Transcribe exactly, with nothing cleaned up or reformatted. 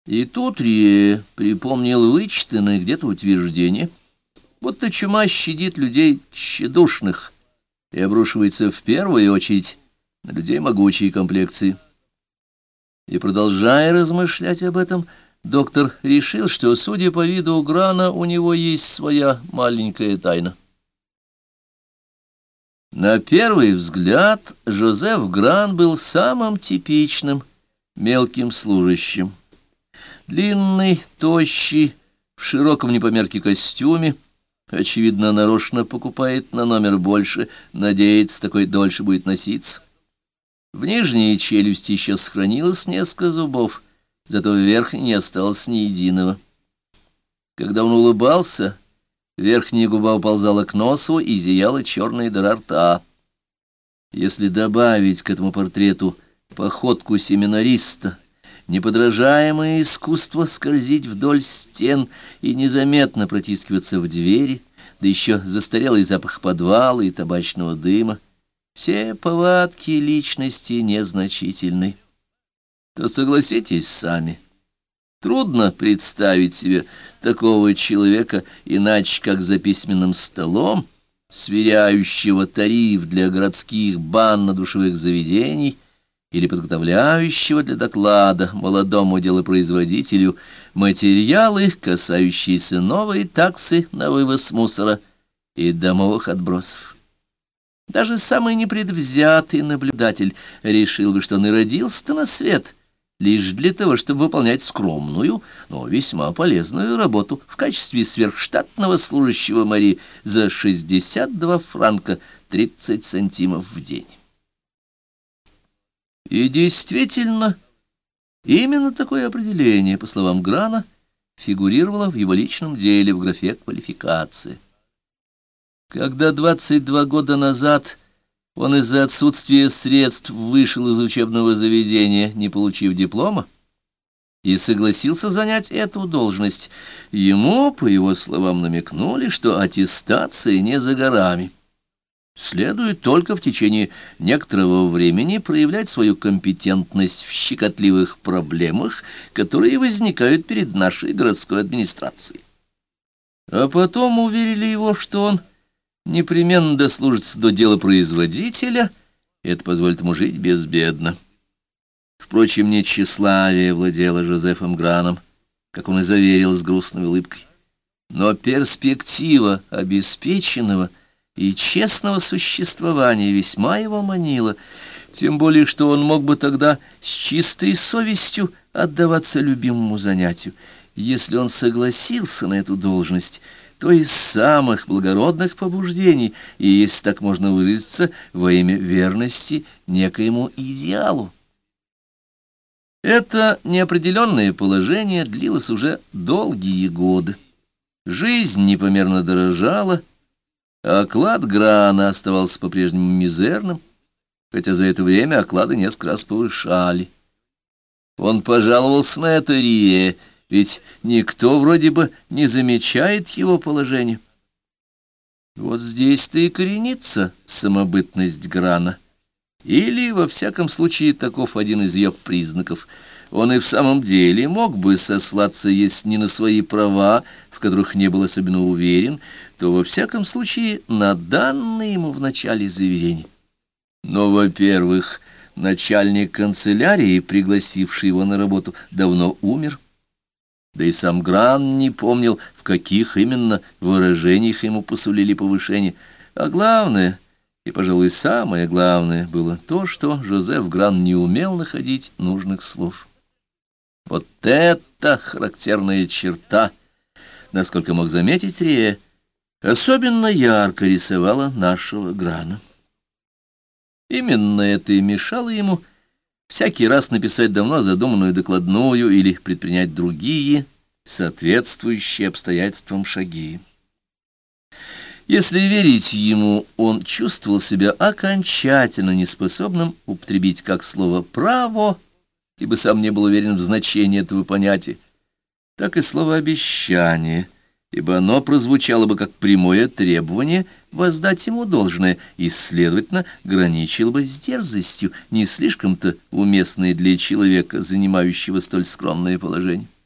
И тут Рие припомнил вычитанное где-то утверждение, будто чума щадит людей тщедушных и обрушивается в первую очередь на людей могучей комплекции. И, продолжая размышлять об этом, доктор решил, что, судя по виду Грана, у него есть своя маленькая тайна. На первый взгляд Жозеф Гран был самым типичным мелким служащим. Длинный, тощий, в широком не по мерке костюме, очевидно, нарочно покупает на номер больше, надеется, такой дольше будет носиться. В нижней челюсти еще сохранилось несколько зубов, зато в верхней не осталось ни единого. Когда он улыбался, верхняя губа уползала к носу и зияла черная дыра рта. Если добавить к этому портрету походку семинариста, неподражаемое искусство скользить вдоль стен и незаметно протискиваться в двери, да еще застарелый запах подвала и табачного дыма, все повадки личности незначительны, то согласитесь сами, трудно представить себе такого человека иначе, как за письменным столом, сверяющего тариф для городских банно-душевых заведений или подготовляющего для доклада молодому делопроизводителю материалы, касающиеся новой таксы на вывоз мусора и домовых отбросов. Даже самый непредвзятый наблюдатель решил бы, что он и родился на свет лишь для того, чтобы выполнять скромную, но весьма полезную работу в качестве сверхштатного служащего мэрии за шестьдесят два франка тридцать сантимов в день. И действительно, именно такое определение, по словам Грана, фигурировало в его личном деле в графе «Квалификация». Когда двадцать два года назад он из-за отсутствия средств вышел из учебного заведения, не получив диплома, и согласился занять эту должность, ему, по его словам, намекнули, что аттестация не за горами. Следует только в течение некоторого времени проявлять свою компетентность в щекотливых проблемах, которые возникают перед нашей городской администрацией. А потом уверили его, что он непременно дослужится до дела производителя, и это позволит ему жить безбедно. Впрочем, не тщеславие владело Жозефом Граном, как он и заверил с грустной улыбкой, но перспектива обеспеченного и честного существования весьма его манила, тем более, что он мог бы тогда с чистой совестью отдаваться любимому занятию. Если он согласился на эту должность, то из самых благородных побуждений, и, если так можно выразиться, во имя верности некоему идеалу. Это неопределенное положение длилось уже долгие годы. Жизнь непомерно дорожала, а оклад Грана оставался по-прежнему мизерным, хотя за это время оклады несколько раз повышали. Он пожаловался на это Рие, ведь никто вроде бы не замечает его положение. Вот здесь-то и коренится самобытность Грана. Или, во всяком случае, таков один из ее признаков. Он и в самом деле мог бы сослаться, если не на свои права, в которых не был особенно уверен, то, во всяком случае, на данные ему в начале заверений. Но, во-первых, начальник канцелярии, пригласивший его на работу, давно умер. Да и сам Гран не помнил, в каких именно выражениях ему посулили повышение. А главное, и, пожалуй, самое главное, было то, что Жозеф Гран не умел находить нужных слов. Вот это характерная черта, насколько мог заметить Рие, особенно ярко рисовала нашего Грана. Именно это и мешало ему всякий раз написать давно задуманную докладную или предпринять другие, соответствующие обстоятельствам шаги. Если верить ему, он чувствовал себя окончательно неспособным употребить как слово «право», ибо сам не был уверен в значении этого понятия, так и слово «обещание», ибо оно прозвучало бы как прямое требование воздать ему должное и, следовательно, граничило бы с дерзостью, не слишком-то уместной для человека, занимающего столь скромное положение.